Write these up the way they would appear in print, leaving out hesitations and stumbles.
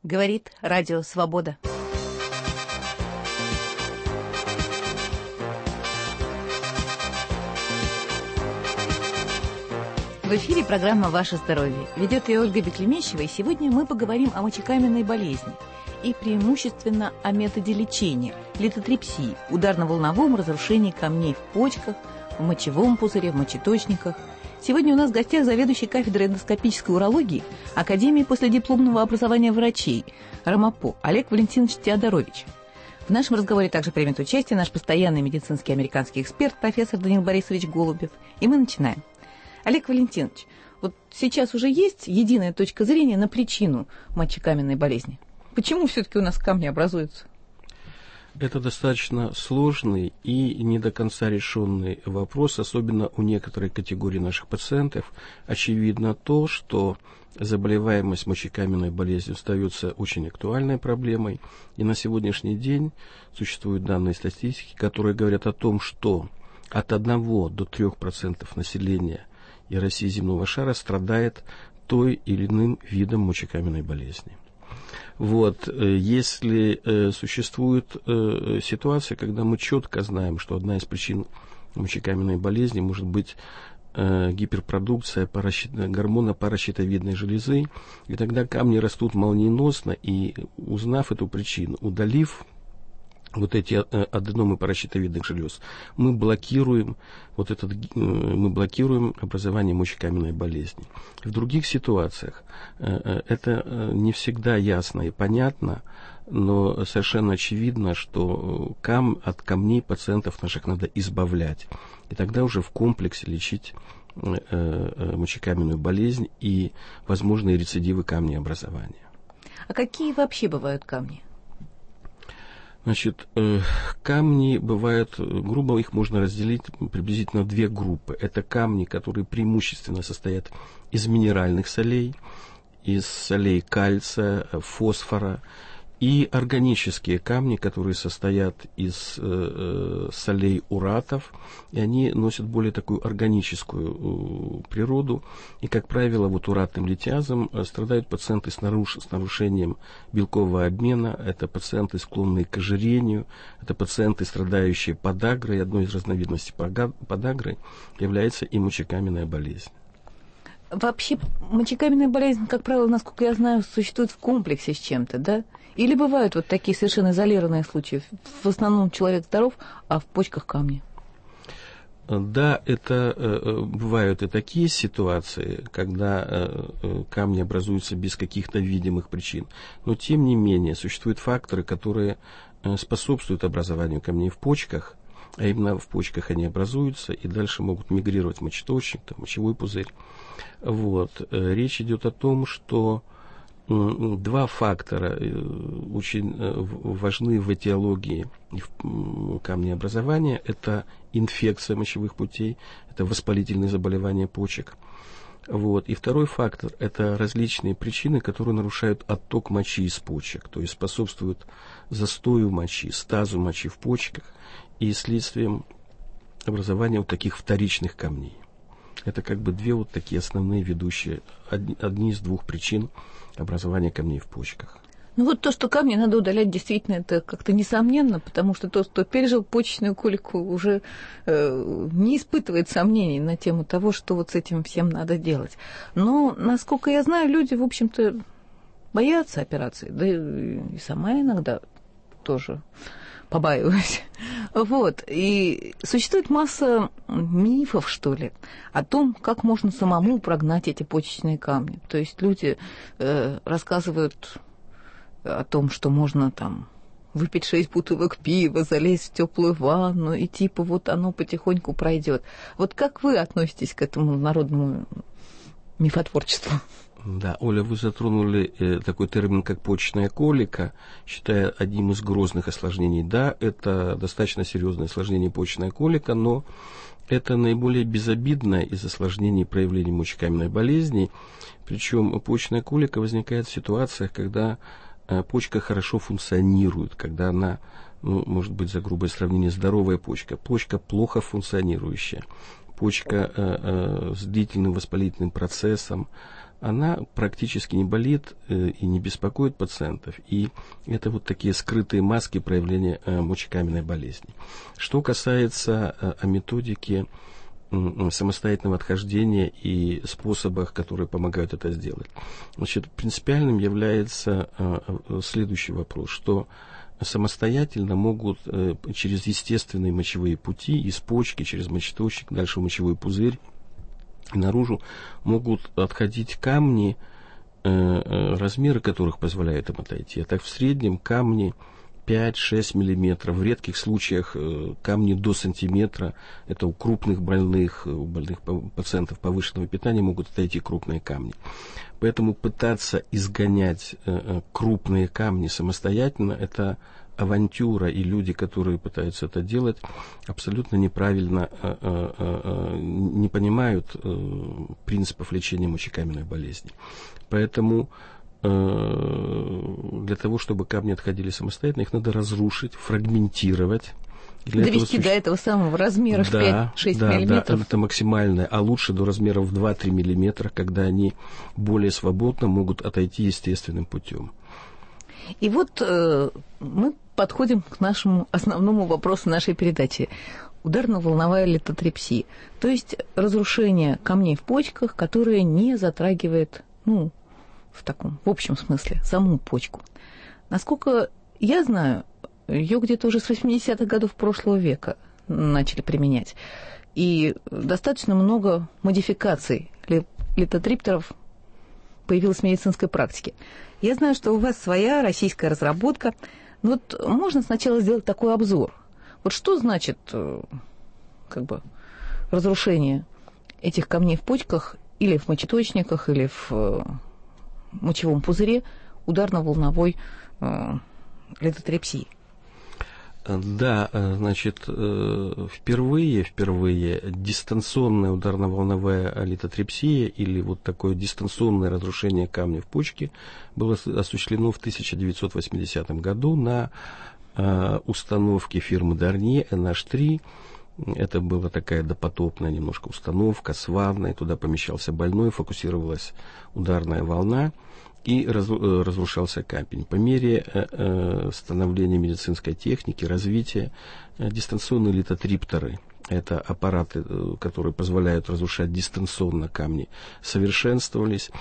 Говорит Радио Свобода. В эфире программа «Ваше здоровье». Ведет ее Ольга Беклемещева, и сегодня мы поговорим о мочекаменной болезни и преимущественно о методе лечения – литотрипсии, ударно-волновом разрушении камней в почках, в мочевом пузыре, в мочеточниках. Сегодня у нас в гостях заведующий кафедрой эндоскопической урологии Академии последипломного образования врачей РАМАПО Олег Валентинович Теодорович. В нашем разговоре также примет участие наш постоянный медицинский американский эксперт, профессор Даниил Борисович Голубев. И мы начинаем. Олег Валентинович, вот сейчас уже есть единая точка зрения на причину мочекаменной болезни? Почему все-таки у нас камни образуются? Это достаточно сложный и не до конца решенный вопрос, особенно у некоторой категории наших пациентов. Очевидно то, что заболеваемость мочекаменной болезнью остается очень актуальной проблемой, и на сегодняшний день существуют данные статистики, которые говорят о том, что от 1 до 3% населения и России земного шара страдает той или иным видом мочекаменной болезни. Вот, если существует ситуация, когда мы четко знаем, что одна из причин мочекаменной болезни может быть гиперпродукция гормона паращитовидной железы, и тогда камни растут молниеносно, и узнав эту причину, удалив вот эти аденомы паращитовидных желез, мы блокируем образование мочекаменной болезни. В других ситуациях это не всегда ясно и понятно, но совершенно очевидно, что от камней пациентов наших надо избавлять. И тогда уже в комплексе лечить мочекаменную болезнь и возможные рецидивы камнеобразования. А какие вообще бывают камни? Значит, камни бывают, грубо их можно разделить приблизительно в 2 группы. Это камни, которые преимущественно состоят из минеральных солей, из солей кальция, фосфора, и органические камни, которые состоят из солей уратов, и они носят более такую органическую природу. И, как правило, вот уратным литиазом страдают пациенты с нарушением белкового обмена, это пациенты, склонные к ожирению, это пациенты, страдающие подагрой. Одной из разновидностей подагры является и мочекаменная болезнь. Вообще мочекаменная болезнь, как правило, насколько я знаю, существует в комплексе с чем-то, да? Или бывают вот такие совершенно изолированные случаи? В основном человек здоров, а в почках камни. Да, это бывают и такие ситуации, когда камни образуются без каких-то видимых причин. Но, тем не менее, существуют факторы, которые способствуют образованию камней в почках, а именно в почках они образуются и дальше могут мигрировать в мочеточник, мочевой пузырь. Вот. Речь идет о том, что 2 фактора очень важны в этиологии и в камнеобразовании. Это инфекция мочевых путей, это воспалительные заболевания почек. Вот. И второй фактор – это различные причины, которые нарушают отток мочи из почек, то есть способствуют застою мочи, стазу мочи в почках и следствием образования вот таких вторичных камней. Это как бы 2 вот такие основные ведущие, одни из 2 причин образования камней в почках. Ну вот то, что камни надо удалять, действительно, это как-то несомненно, потому что тот, кто пережил почечную колику, уже не испытывает сомнений на тему того, что вот с этим всем надо делать. Но, насколько я знаю, люди, в общем-то, боятся операции, да и сама иногда тоже побаиваюсь. Вот. И существует масса мифов, что ли, о том, как можно самому прогнать эти почечные камни. То есть люди рассказывают о том, что можно там выпить 6 бутылок пива, залезть в теплую ванну, и типа вот оно потихоньку пройдет. Вот как вы относитесь к этому народному мифотворчеству? Да, Оля, вы затронули такой термин, как почечная колика, считая одним из грозных осложнений. Да, это достаточно серьезное осложнение почечная колика, но это наиболее безобидное из осложнений проявления мочекаменной болезни. Причем почечная колика возникает в ситуациях, когда почка хорошо функционирует, когда она, может быть, за грубое сравнение, здоровая почка, почка плохо функционирующая, почка с длительным воспалительным процессом, она практически не болит и не беспокоит пациентов. И это вот такие скрытые маски проявления мочекаменной болезни. Что касается методики самостоятельного отхождения и способах, которые помогают это сделать. Значит, принципиальным является следующий вопрос, что самостоятельно могут через естественные мочевые пути, из почки, через мочеточник, дальше в мочевой пузырь, наружу могут отходить камни, размеры которых позволяют им отойти. А так в среднем камни 5-6 миллиметров, в редких случаях камни до сантиметра. Это у крупных больных, у больных пациентов повышенного питания могут отойти крупные камни. Поэтому пытаться изгонять крупные камни самостоятельно – это авантюра, и люди, которые пытаются это делать, абсолютно неправильно не понимают принципов лечения мочекаменной болезни. Поэтому для того, чтобы камни отходили самостоятельно, их надо разрушить, фрагментировать. Довести до этого самого размера в 5-6 миллиметров. Да, это максимальное, а лучше до размеров 2-3 миллиметра, когда они более свободно могут отойти естественным путем. И вот мы подходим к нашему основному вопросу нашей передачи. Ударно-волновая литотрепсия. То есть разрушение камней в почках, которое не затрагивает, в общем смысле, саму почку. Насколько я знаю, ее где-то уже с 80-х годов прошлого века начали применять. И достаточно много модификаций литотриптеров появилось в медицинской практике. Я знаю, что у вас своя российская разработка. Но вот можно сначала сделать такой обзор. Вот что значит разрушение этих камней в почках или в мочеточниках, или в мочевом пузыре ударно-волновой литотрепсии? Да, значит, впервые дистанционная ударно-волновая литотрепсия или вот такое дистанционное разрушение камня в почке было осуществлено в 1980 году на установке фирмы Дарнье NH3. Это была такая допотопная немножко установка с ванной, туда помещался больной, фокусировалась ударная волна и разрушался камень. По мере становления медицинской техники, развития, дистанционные литотриптеры, это аппараты, которые позволяют разрушать дистанционно камни, совершенствовались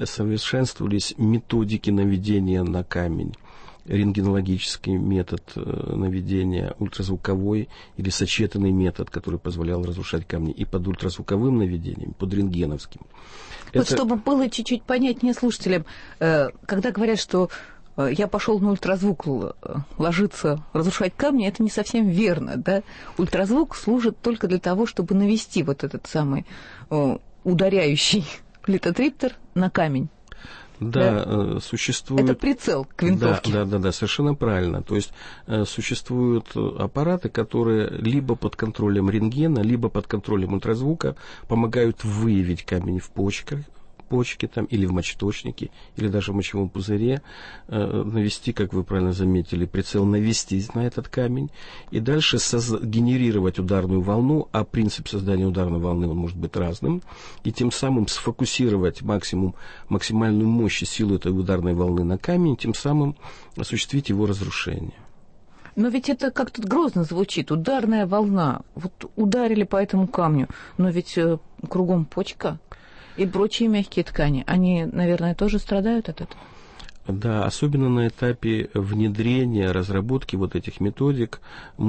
методики наведения на камень, рентгенологический метод наведения, ультразвуковой или сочетанный метод, который позволял разрушать камни и под ультразвуковым наведением, под рентгеновским. Вот чтобы было чуть-чуть понятнее слушателям, когда говорят, что я пошел на ультразвук ложиться, разрушать камни, это не совсем верно, да? Ультразвук служит только для того, чтобы навести вот этот самый ударяющий литотриптер на камень. Да, существует... Это прицел к винтовке. Да, совершенно правильно. То есть существуют аппараты, которые либо под контролем рентгена, либо под контролем ультразвука помогают выявить камень в почке там, или в мочеточнике, или даже в мочевом пузыре, навести, как вы правильно заметили, прицел навестись на этот камень, и дальше генерировать ударную волну, а принцип создания ударной волны он может быть разным, и тем самым сфокусировать максимальную мощь и силу этой ударной волны на камень, тем самым осуществить его разрушение. Но ведь это как-то грозно звучит. Ударная волна. Вот ударили по этому камню, но ведь кругом почка и прочие мягкие ткани, они, наверное, тоже страдают от этого? Да, особенно на этапе внедрения, разработки вот этих методик мы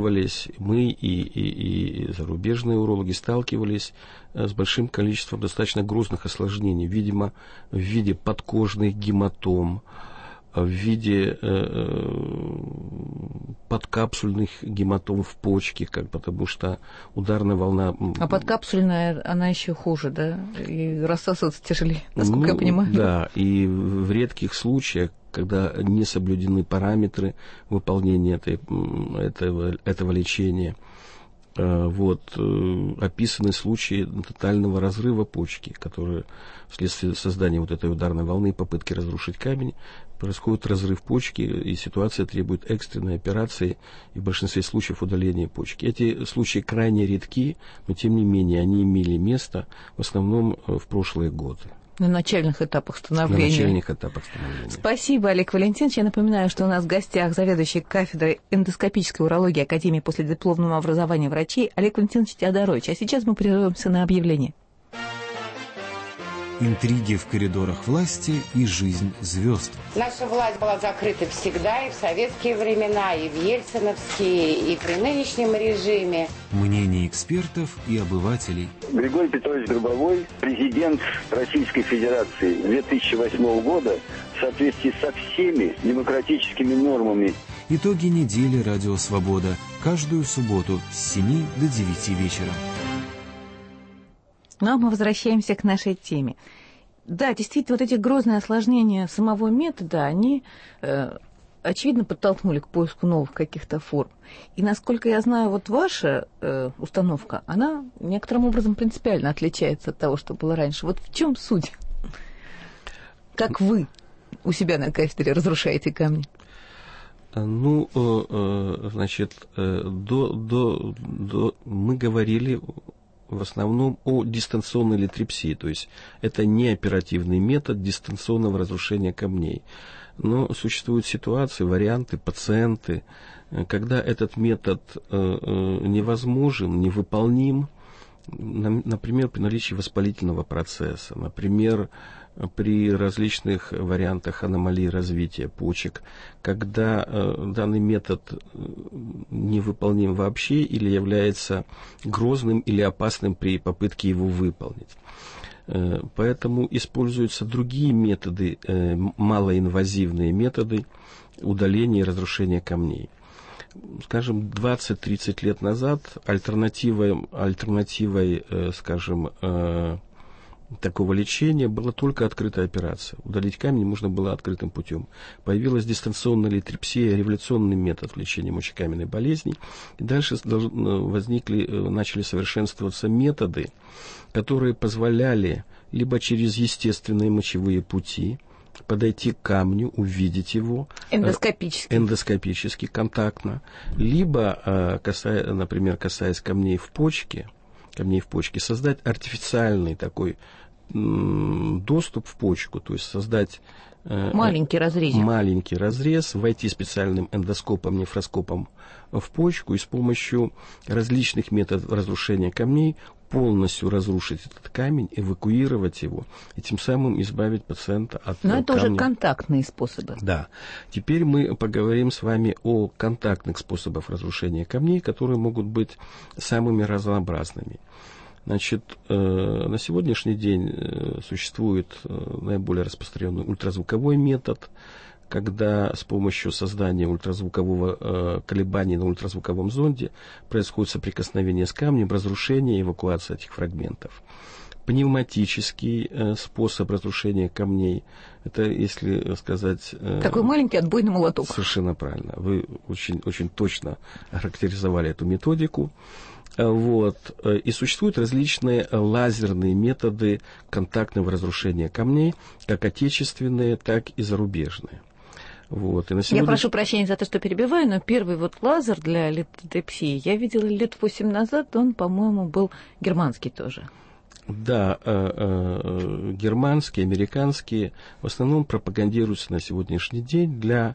и зарубежные урологи сталкивались с большим количеством достаточно грозных осложнений, видимо, в виде подкожных гематом, в виде подкапсульных гематом в почке, потому что ударная волна... А подкапсульная, она еще хуже, да? И рассасываться тяжелее, насколько я понимаю. Да, и в редких случаях, когда не соблюдены параметры выполнения этого лечения, описаны случаи тотального разрыва почки, которые вследствие создания вот этой ударной волны и попытки разрушить камень, происходит разрыв почки, и ситуация требует экстренной операции и в большинстве случаев удаления почки. Эти случаи крайне редки, но тем не менее они имели место в основном в прошлые годы. На начальных этапах становления. На начальных этапах становления. Спасибо, Олег Валентинович. Я напоминаю, что у нас в гостях заведующий кафедрой эндоскопической урологии Академии последипломного образования врачей Олег Валентинович Теодорович. А сейчас мы прервемся на объявление. Интриги в коридорах власти и жизнь звезд. Наша власть была закрыта всегда, и в советские времена, и в ельциновские, и при нынешнем режиме. Мнения экспертов и обывателей. Григорий Петрович Гробовой, президент Российской Федерации 2008 года, в соответствии со всеми демократическими нормами. Итоги недели «Радио Свобода». Каждую субботу с 7 до 9 вечера. Ну, а мы возвращаемся к нашей теме. Да, действительно, вот эти грозные осложнения самого метода, они, очевидно, подтолкнули к поиску новых каких-то форм. И, насколько я знаю, вот ваша установка, она некоторым образом принципиально отличается от того, что было раньше. Вот в чем суть? Как вы у себя на кафедре разрушаете камни? Ну, значит, мы говорили в основном о дистанционной литрепсии, то есть это не оперативный метод дистанционного разрушения камней. Но существуют ситуации, варианты, пациенты, когда этот метод невозможен, невыполним, например, при наличии воспалительного процесса, например, при различных вариантах аномалии развития почек, когда данный метод невыполним вообще или является грозным или опасным при попытке его выполнить. Поэтому используются другие методы, малоинвазивные методы удаления и разрушения камней. Скажем, 20-30 лет назад альтернативой, скажем, такого лечения была только открытая операция. Удалить камень можно было открытым путем. Появилась дистанционная литрепсия, революционный метод лечения мочекаменной болезни. И дальше начали совершенствоваться методы, которые позволяли либо через естественные мочевые пути подойти к камню, увидеть его. Эндоскопически, контактно. Либо, например, касаясь камней в почке, создать артифициальный такой доступ в почку, то есть создать маленький разрез, войти специальным эндоскопом, нефроскопом в почку и с помощью различных методов разрушения камней полностью разрушить этот камень, эвакуировать его и тем самым избавить пациента от камня. Но это уже контактные способы. Да. Теперь мы поговорим с вами о контактных способах разрушения камней, которые могут быть самыми разнообразными. Значит, на сегодняшний день существует наиболее распространенный ультразвуковой метод, когда с помощью создания ультразвукового колебания на ультразвуковом зонде происходит соприкосновение с камнем, разрушение и эвакуация этих фрагментов. Пневматический способ разрушения камней, это, если сказать... Такой маленький отбойный молоток. Совершенно правильно. Вы очень, очень точно характеризовали эту методику. Вот. И существуют различные лазерные методы контактного разрушения камней, как отечественные, так и зарубежные. Вот. И на сегодня... Я прошу прощения за то, что перебиваю, но первый вот лазер для литрепсии я видела лет 8 назад, он, по-моему, был германский тоже. Да, германские, американские в основном пропагандируются на сегодняшний день для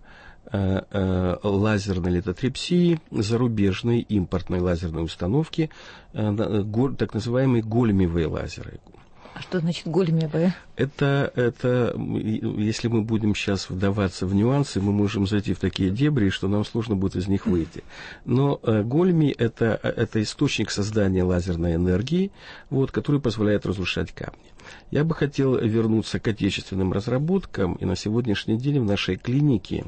лазерной литотрепсии, зарубежной импортной лазерной установки, так называемые големевые лазеры. А что значит големевые? Это, если мы будем сейчас вдаваться в нюансы, мы можем зайти в такие дебри, что нам сложно будет из них выйти. Но големи – это источник создания лазерной энергии, вот, который позволяет разрушать камни. Я бы хотел вернуться к отечественным разработкам, и на сегодняшний день в нашей клинике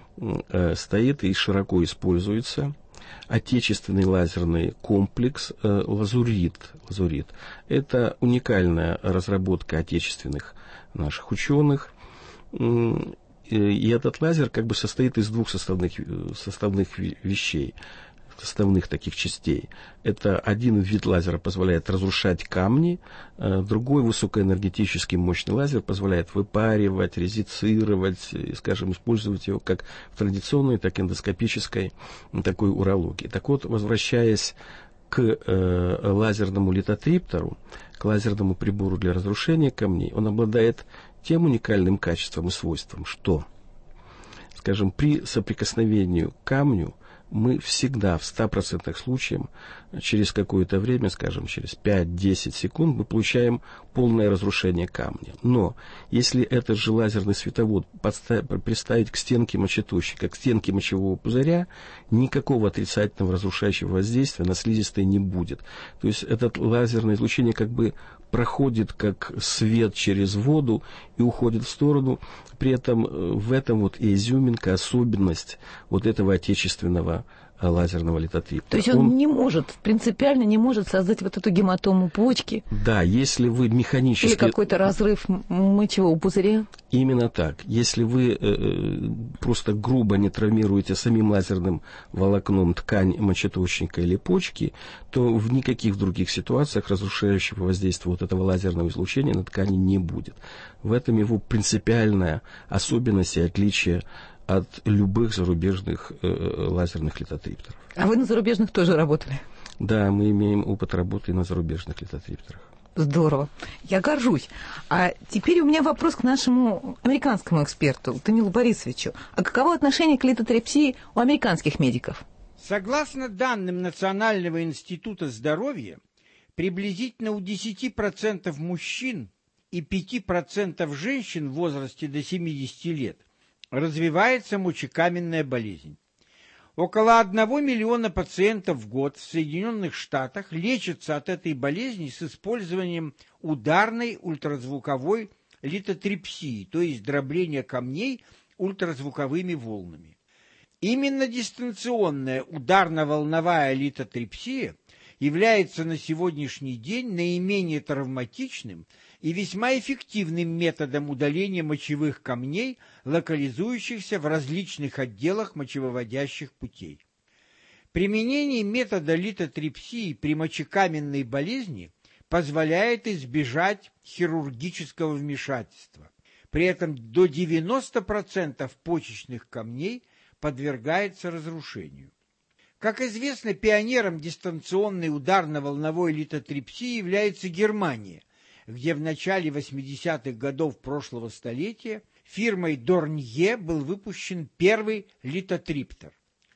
стоит и широко используется отечественный лазерный комплекс «Лазурит». Это уникальная разработка отечественных наших ученых. И этот лазер как бы состоит из двух составных вещей, составных таких частей. Это один вид лазера позволяет разрушать камни, другой высокоэнергетический мощный лазер позволяет выпаривать, резицировать, скажем, использовать его как в традиционной, так и эндоскопической такой урологии. Так вот, возвращаясь к лазерному литотриптору, к лазерному прибору для разрушения камней, он обладает тем уникальным качеством и свойством, что, скажем, при соприкосновении к камню мы всегда в 100% случаях через какое-то время, скажем, через 5-10 секунд, мы получаем полное разрушение камня. Но если этот же лазерный световод приставить к стенке мочеточника, к стенке мочевого пузыря, никакого отрицательного разрушающего воздействия на слизистые не будет. То есть это лазерное излучение как бы проходит как свет через воду и уходит в сторону. При этом в этом вот и изюминка, особенность вот этого отечественного лазерного литотриптора. То есть он не может, принципиально не может создать вот эту гематому почки? Да, если вы механически... Или какой-то разрыв мочевого пузыря? Именно так. Если вы просто грубо не травмируете самим лазерным волокном ткань мочеточника или почки, то в никаких других ситуациях разрушающего воздействия вот этого лазерного излучения на ткани не будет. В этом его принципиальная особенность и отличие от любых зарубежных лазерных литотрипторов. А вы на зарубежных тоже работали? Да, мы имеем опыт работы на зарубежных литотрипторах. Здорово. Я горжусь. А теперь у меня вопрос к нашему американскому эксперту, Данилу Борисовичу. А каково отношение к литотрипсии у американских медиков? Согласно данным Национального института здоровья, приблизительно у 10% мужчин и 5% женщин в возрасте до 70 лет развивается мочекаменная болезнь. Около 1 миллиона пациентов в год в Соединенных Штатах лечатся от этой болезни с использованием ударной ультразвуковой литотрипсии, то есть дробления камней ультразвуковыми волнами. Именно дистанционная ударно-волновая литотрипсия является на сегодняшний день наименее травматичным и весьма эффективным методом удаления мочевых камней, локализующихся в различных отделах мочевыводящих путей. Применение метода литотрипсии при мочекаменной болезни позволяет избежать хирургического вмешательства. При этом до 90% почечных камней подвергается разрушению. Как известно, пионером дистанционной ударно-волновой литотрипсии является Германия, где в начале 80-х годов прошлого столетия фирмой Dornier был выпущен первый литотриптор.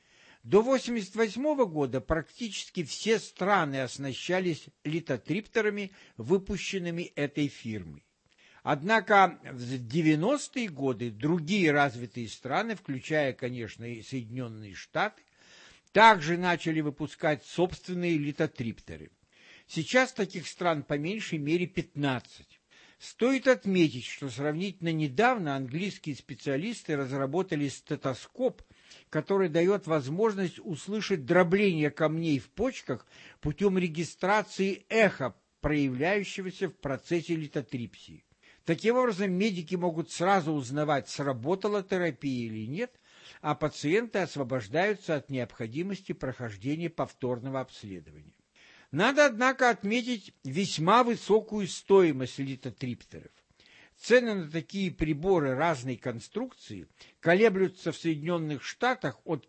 До 1988 года практически все страны оснащались литотрипторами, выпущенными этой фирмой. Однако в 90-е годы другие развитые страны, включая, конечно, и Соединенные Штаты, также начали выпускать собственные литотрипторы. Сейчас таких стран по меньшей мере 15. Стоит отметить, что сравнительно недавно английские специалисты разработали стетоскоп, который дает возможность услышать дробление камней в почках путем регистрации эха, проявляющегося в процессе литотрипсии. Таким образом, медики могут сразу узнавать, сработала терапия или нет, а пациенты освобождаются от необходимости прохождения повторного обследования. Надо, однако, отметить весьма высокую стоимость литотрипторов. Цены на такие приборы разной конструкции колеблются в Соединенных Штатах от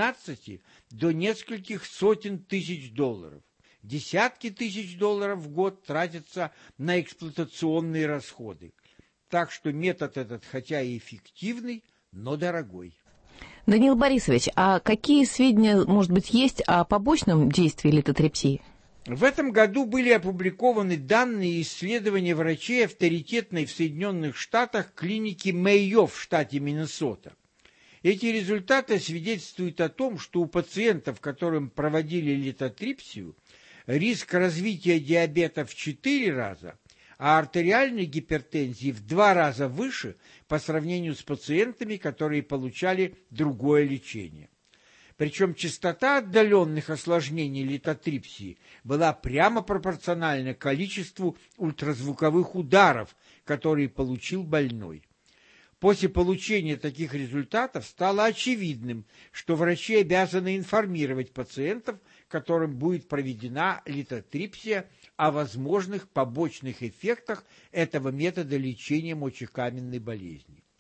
15 до нескольких сотен тысяч долларов. Десятки тысяч долларов в год тратятся на эксплуатационные расходы. Так что метод этот, хотя и эффективный, но дорогой. Данил Борисович, а какие сведения, может быть, есть о побочном действии литотрипсии? В этом году были опубликованы данные исследования врачей авторитетной в Соединенных Штатах клиники Мэйо в штате Миннесота. Эти результаты свидетельствуют о том, что у пациентов, которым проводили литотрипсию, риск развития диабета в 4 раза, а артериальной гипертензии в 2 раза выше по сравнению с пациентами, которые получали другое лечение. Причем частота отдаленных осложнений литотрипсии была прямо пропорциональна количеству ультразвуковых ударов, которые получил больной. После получения таких результатов стало очевидным, что врачи обязаны информировать пациентов, которым будет проведена литотрипсия, о возможных побочных эффектах этого метода лечения мочекаменной болезни.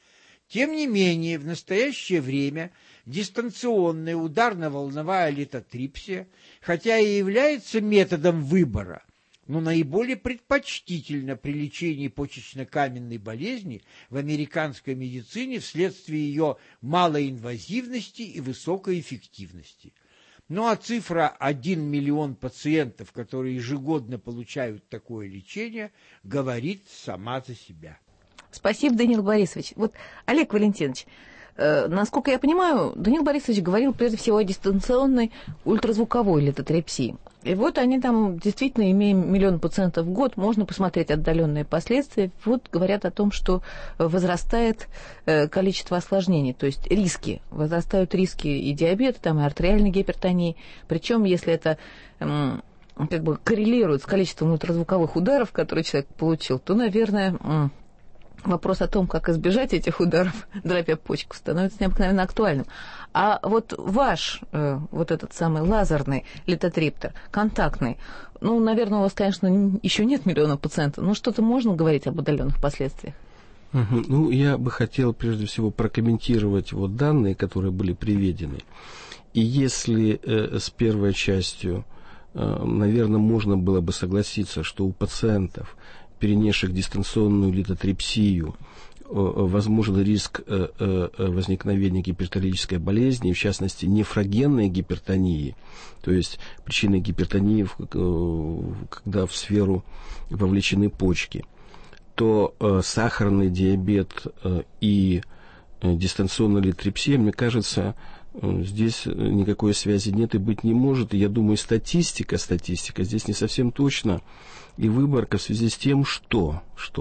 Тем не менее, в настоящее время дистанционная ударно-волновая литотрипсия, хотя и является методом выбора, но наиболее предпочтительна при лечении почечно-каменной болезни в американской медицине вследствие ее малоинвазивности и высокой эффективности. Ну а цифра 1 миллион пациентов, которые ежегодно получают такое лечение, говорит сама за себя. Спасибо, Даниил Борисович. Вот, Олег Валентинович, насколько я понимаю, Даниил Борисович говорил прежде всего о дистанционной ультразвуковой литотрипсии. И вот они там действительно, имея 1 миллион пациентов в год, можно посмотреть отдаленные последствия. Вот говорят о том, что возрастает количество осложнений, то есть риски. Возрастают риски и диабета, там, и артериальной гипертонии. Причем, если это как бы коррелирует с количеством ультразвуковых ударов, которые человек получил, то, наверное, вопрос о том, как избежать этих ударов, дробя почку, становится необыкновенно актуальным. А вот ваш, вот этот самый лазерный литотриптор, контактный, ну, наверное, у вас, конечно, еще нет миллиона пациентов, но что-то можно говорить об удаленных последствиях? Ну, я бы хотел прежде всего прокомментировать вот данные, которые были приведены. И если с первой частью, наверное, можно было бы согласиться, что у пациентов, перенесших дистанционную литотрипсию, возможен риск возникновения гипертонической болезни, в частности, нефрогенной гипертонии, то есть причиной гипертонии, когда в сферу вовлечены почки, то сахарный диабет и дистанционная литотрипсия, мне кажется, здесь никакой связи нет и быть не может. И я думаю, статистика здесь не совсем точна. И выборка в связи с тем, что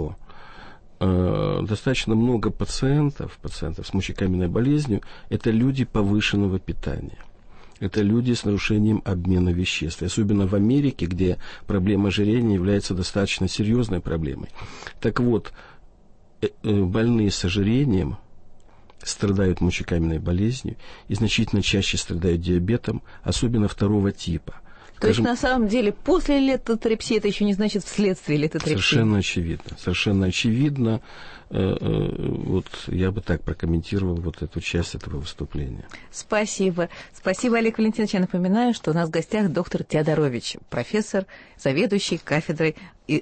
достаточно много пациентов с мочекаменной болезнью, это люди повышенного питания. Это люди с нарушением обмена веществ. И особенно в Америке, где проблема ожирения является достаточно серьезной проблемой. Так вот, больные с ожирением страдают мочекаменной болезнью и значительно чаще страдают диабетом, особенно второго типа. То есть, на самом деле, после литотрипсии это еще не значит вследствие литотрипсии? Совершенно очевидно. Вот я бы так прокомментировал вот эту часть этого выступления. Спасибо. Спасибо, Олег Валентинович. Я напоминаю, что у нас в гостях доктор Теодорович, профессор, заведующий кафедрой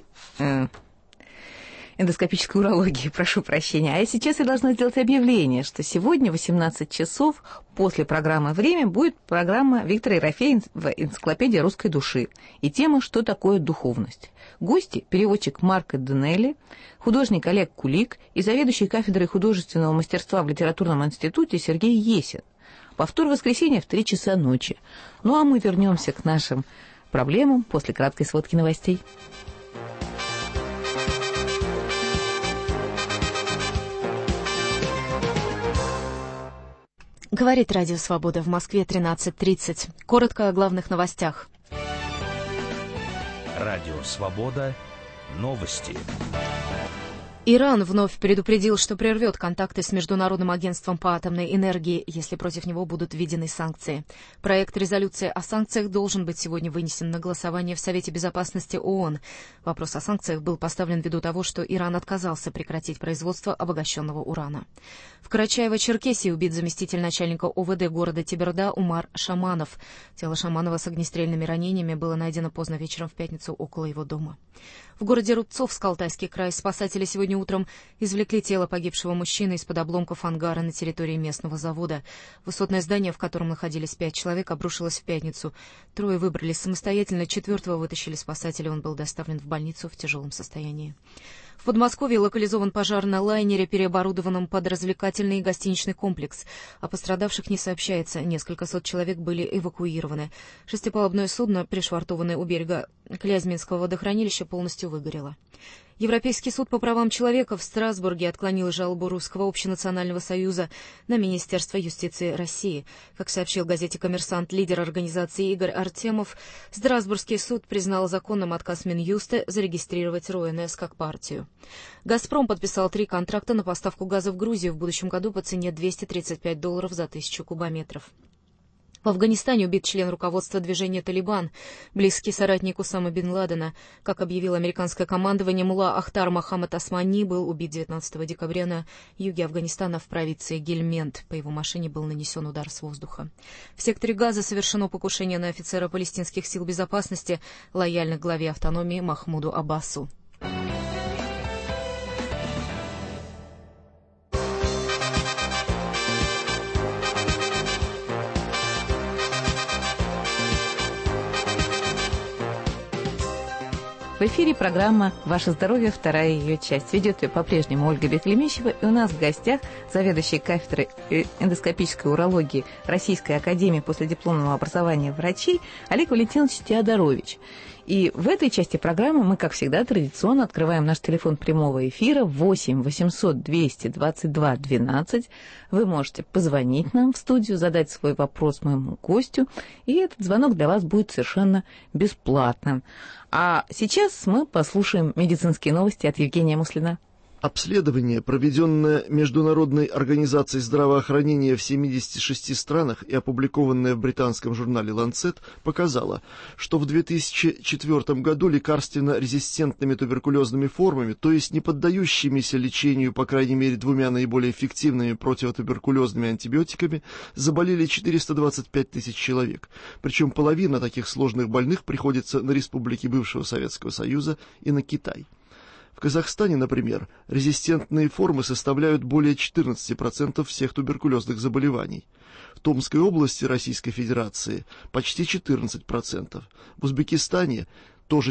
эндоскопической урологии, прошу прощения. А сейчас я должна сделать объявление, что сегодня в 18 часов после программы «Время» будет программа Виктора Ерофея в «Энциклопедия русской души». И тема «Что такое духовность?». Гости – переводчик Марко Денелли, художник Олег Кулик и заведующий кафедрой художественного мастерства в литературном институте Сергей Есин. Повтор в воскресенье в 3 часа ночи. Ну а мы вернемся к нашим проблемам после краткой сводки новостей. Говорит Радио Свобода, в Москве 13:30. Коротко о главных новостях. Радио Свобода. Новости. Иран вновь предупредил, что прервет контакты с Международным агентством по атомной энергии, если против него будут введены санкции. Проект резолюции о санкциях должен быть сегодня вынесен на голосование в Совете безопасности ООН. Вопрос о санкциях был поставлен ввиду того, что Иран отказался прекратить производство обогащенного урана. В Карачаево-Черкесии убит заместитель начальника ОВД города Теберда Умар Шаманов. Тело Шаманова с огнестрельными ранениями было найдено поздно вечером в пятницу около его дома. В городе Рубцовск, Алтайский край, спасатели сегодня утром извлекли тело погибшего мужчины из-под обломков ангара на территории местного завода. Высотное здание, в котором находились 5 человек, обрушилось в пятницу. 3 выбрались самостоятельно, 4-го вытащили спасатели, он был доставлен в больницу в тяжелом состоянии. В Подмосковье локализован пожар на лайнере, переоборудованном под развлекательный и гостиничный комплекс. О пострадавших не сообщается. Несколько сот человек были эвакуированы. Шестипалубное судно, пришвартованное у берега Клязьминского водохранилища, полностью выгорело. Европейский суд по правам человека в Страсбурге отклонил жалобу Русского общенационального союза на Министерство юстиции России. Как сообщил газете «Коммерсант», лидер организации Игорь Артемов, Страсбургский суд признал законным отказ Минюста зарегистрировать РОНС как партию. «Газпром» подписал 3 контракта на поставку газа в Грузию в будущем году по цене $235 за 1000 кубометров. В Афганистане убит член руководства движения «Талибан», близкий соратник Усамы бен Ладена. Как объявило американское командование, мулла Ахтар Мохаммад Османи был убит 19 декабря на юге Афганистана в провинции Гельмент. По его машине был нанесен удар с воздуха. В секторе Газа совершено покушение на офицера палестинских сил безопасности, лояльных главе автономии Махмуду Аббасу. В эфире программа «Ваше здоровье», вторая ее часть. Ведет ее по-прежнему Ольга Беклемищева. И у нас в гостях заведующий кафедрой эндоскопической урологии Российской академии последипломного образования врачей Олег Валентинович Теодорович. И в этой части программы мы, как всегда, традиционно открываем наш телефон прямого эфира 8 800 222 12. Вы можете позвонить нам в студию, задать свой вопрос моему гостю, и этот звонок для вас будет совершенно бесплатным. А сейчас мы послушаем медицинские новости от Евгения Муслина. Обследование, проведенное Международной организацией здравоохранения в 76 странах и опубликованное в британском журнале Lancet, показало, что в 2004 году лекарственно-резистентными туберкулезными формами, то есть не поддающимися лечению, по крайней мере, двумя наиболее эффективными противотуберкулезными антибиотиками, заболели 425 тысяч человек. Причем половина таких сложных больных приходится на республики бывшего Советского Союза и на Китай. В Казахстане, например, резистентные формы составляют более 14% всех туберкулезных заболеваний. В Томской области Российской Федерации почти 14%. В Узбекистане тоже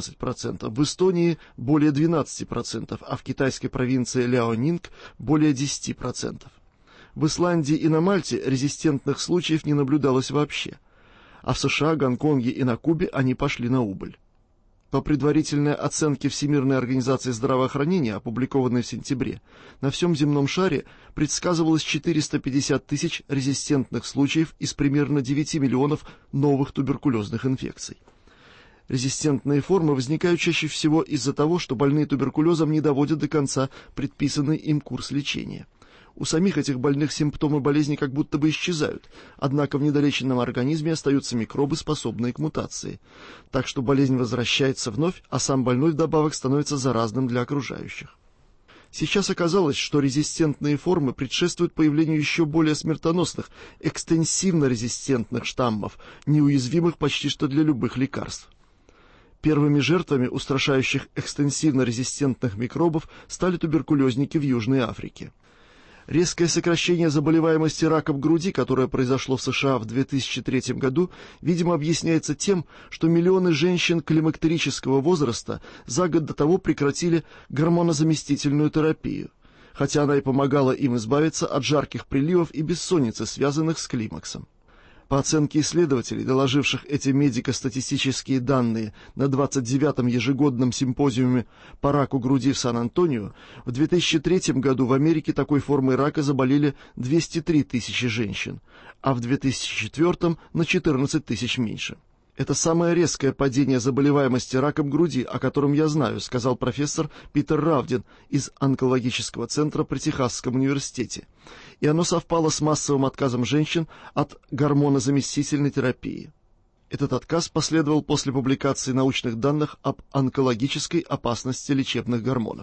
14%. В Эстонии более 12%, а в китайской провинции Ляонинг более 10%. В Исландии и на Мальте резистентных случаев не наблюдалось вообще. А в США, Гонконге и на Кубе они пошли на убыль. По предварительной оценке Всемирной организации здравоохранения, опубликованной в сентябре, на всем земном шаре предсказывалось 450 тысяч резистентных случаев из примерно 9 миллионов новых туберкулезных инфекций. Резистентные формы возникают чаще всего из-за того, что больные туберкулезом не доводят до конца предписанный им курс лечения. У самих этих больных симптомы болезни как будто бы исчезают, однако в недолеченном организме остаются микробы, способные к мутации. Так что болезнь возвращается вновь, а сам больной вдобавок становится заразным для окружающих. Сейчас оказалось, что резистентные формы предшествуют появлению еще более смертоносных, экстенсивно-резистентных штаммов, неуязвимых почти что для любых лекарств. Первыми жертвами устрашающих экстенсивно-резистентных микробов стали туберкулезники в Южной Африке. Резкое сокращение заболеваемости раком груди, которое произошло в США в 2003 году, видимо, объясняется тем, что миллионы женщин климактерического возраста за год до того прекратили гормонозаместительную терапию, хотя она и помогала им избавиться от жарких приливов и бессонницы, связанных с климаксом. По оценке исследователей, доложивших эти медико-статистические данные на 29-м ежегодном симпозиуме по раку груди в Сан-Антонио, в 2003 году в Америке такой формой рака заболели 203 тысячи женщин, а в 2004 на 14 тысяч меньше. Это самое резкое падение заболеваемости раком груди, о котором я знаю, сказал профессор Питер Равдин из онкологического центра при Техасском университете. И оно совпало с массовым отказом женщин от гормонозаместительной терапии. Этот отказ последовал после публикации научных данных об онкологической опасности лечебных гормонов.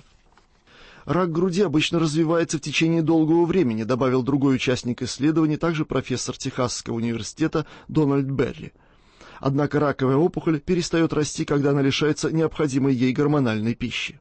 Рак груди обычно развивается в течение долгого времени, добавил другой участник исследования, также профессор Техасского университета Дональд Берри. Однако раковая опухоль перестает расти, когда она лишается необходимой ей гормональной пищи.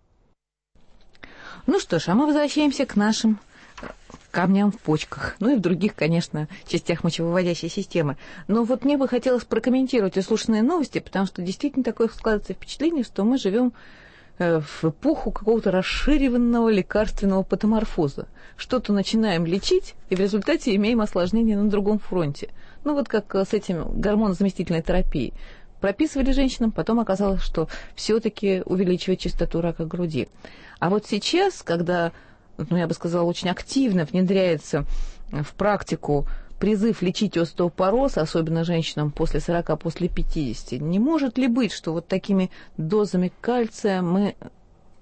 Ну что ж, а мы возвращаемся к нашим камням в почках, ну и в других, конечно, частях мочевыводящей системы. Но вот мне бы хотелось прокомментировать услышанные новости, потому что действительно такое складывается впечатление, что мы живем в эпоху какого-то расширенного лекарственного патоморфоза. Что-то начинаем лечить, и в результате имеем осложнение на другом фронте. Ну вот как с этим гормонозаместительной терапией. Прописывали женщинам, потом оказалось, что все-таки увеличивает частоту рака груди. А вот сейчас, когда, ну, я бы сказала, очень активно внедряется в практику призыв лечить остеопороз, особенно женщинам после 40, после 50, не может ли быть, что вот такими дозами кальция мы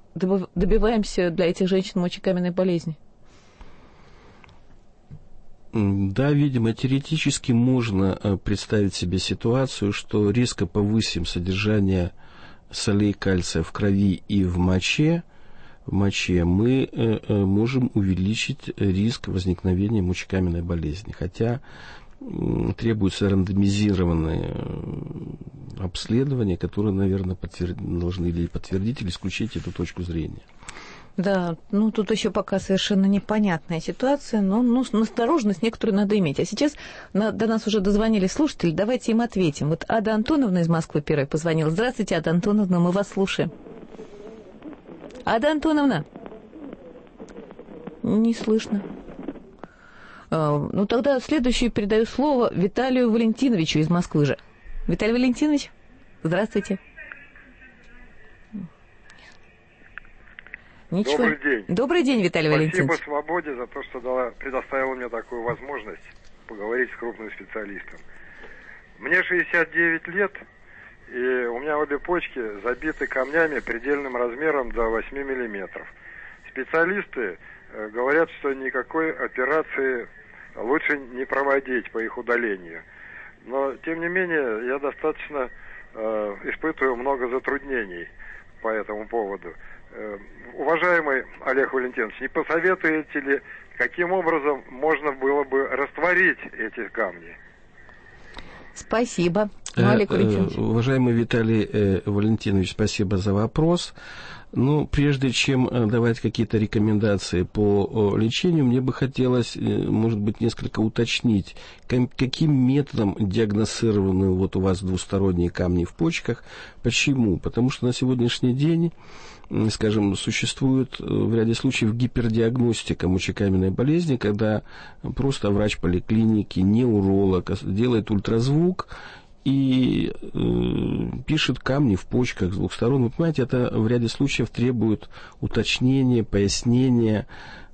добиваемся для этих женщин мочекаменной болезни? Да, видимо, теоретически можно представить себе ситуацию, что резко повысим содержание солей кальция в крови и в моче, мы можем увеличить риск возникновения мочекаменной болезни. Хотя требуются рандомизированные обследования, которые, наверное, должны или подтвердить, или исключить эту точку зрения. Да, тут еще пока совершенно непонятная ситуация, но настороженность некоторую надо иметь. А сейчас до нас уже дозвонились слушатели, давайте им ответим. Вот Ада Антоновна из Москвы первой позвонила. Здравствуйте, Ада Антоновна, мы вас слушаем. Ада Антоновна? Не слышно. Тогда следующую передаю слово Виталию Валентиновичу из Москвы же. Виталий Валентинович, здравствуйте. Ничего. Добрый день. Добрый день, Виталий Валентинович. Спасибо «Свободе» за то, что предоставила мне такую возможность поговорить с крупным специалистом. Мне 69 лет, и у меня обе почки забиты камнями предельным размером до 8 миллиметров. Специалисты говорят, что никакой операции лучше не проводить по их удалению. Но, тем не менее, я достаточно испытываю много затруднений по этому поводу. Уважаемый Олег Валентинович, не посоветуете ли, каким образом можно было бы растворить эти камни? Спасибо. Олег Валентинович. Уважаемый Виталий Валентинович, спасибо за вопрос. Прежде чем давать какие-то рекомендации по лечению, мне бы хотелось, может быть, несколько уточнить, каким методом диагностированы у вас двусторонние камни в почках. Почему? Потому что на сегодняшний день, скажем, существует в ряде случаев гипердиагностика мочекаменной болезни, когда просто врач поликлиники, не уролог, делает ультразвук и пишет камни в почках с двух сторон. Вы понимаете, это в ряде случаев требует уточнения, пояснения.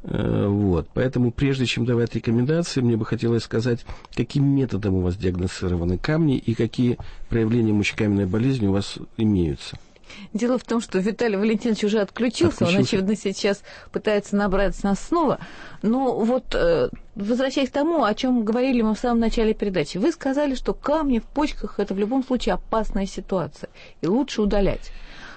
Поэтому прежде чем давать рекомендации, мне бы хотелось сказать, каким методом у вас диагностированы камни и какие проявления мочекаменной болезни у вас имеются. Дело в том, что Виталий Валентинович уже отключился. Он, очевидно, сейчас пытается набрать нас снова. Но возвращаясь к тому, о чем говорили мы в самом начале передачи, вы сказали, что камни в почках – это в любом случае опасная ситуация, и лучше удалять.